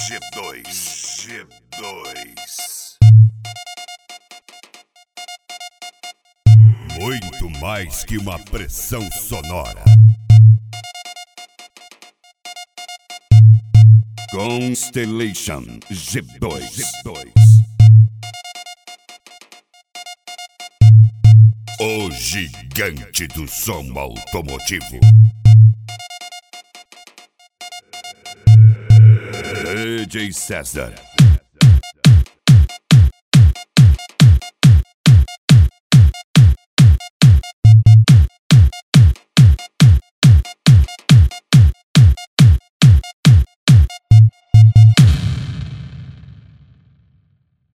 G2. Muito mais que uma pressão sonora. Constellation G2. O gigante do som automotivo. DJ César.